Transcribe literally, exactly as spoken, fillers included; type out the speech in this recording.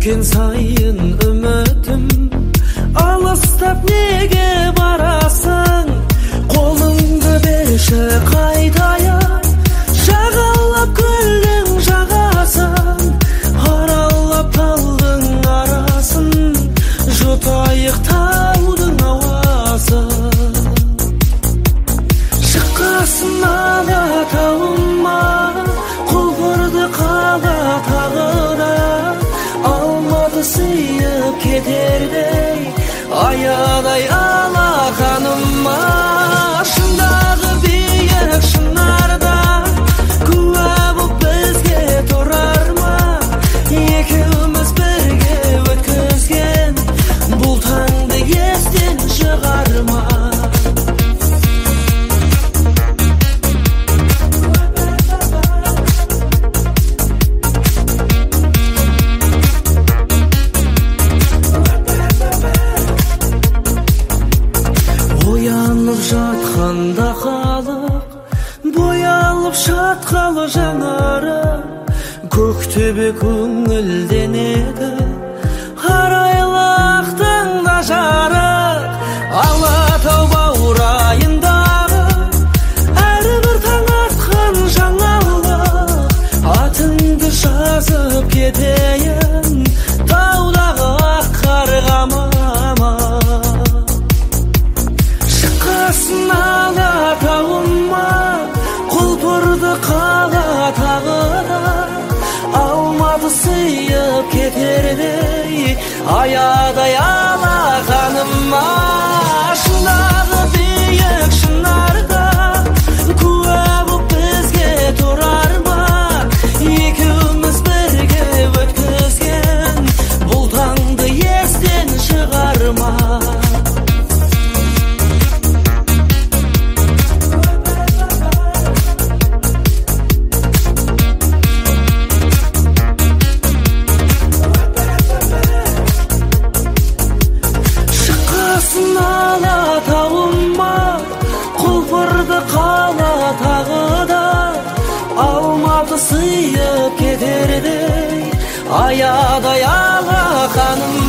өткен сайын үмітім алыстап неге барасың? Қолыңды берші қайтайын, жағалап көлдің жағасын, аралап талдың арасын, жұтайық таудың ауасын. Шыққасын алатауыма, құлпырды қала тағыда, алматы сыйып кетердей аядай алақаныма. Шындағы биік шынарда куә боп бізге тұрар ма? Екеуміз бірге өткізген бұл таңды естен шығарма. Боянып жатқанда халық, боялып шатқалы жаңары, көктөбе көңілденеді, арайлы ақтаңда жарық. Алатау баурайындағы әрбір таң атқан жаңалық, атыңды жазып кетейін таудағы ақ қарғама. Алатауыма, құлпырды қала тағыда, алматы сыйып кетердей аядай алақаныма. Шындағы биік шынарда куә боп бізге тұрар ма? Екеуміз бірге өткізген бұл таңды естен шығарма. Алатауыма, құлпырды қала тағыда, алматы сыйып кетердей аядай алақаным.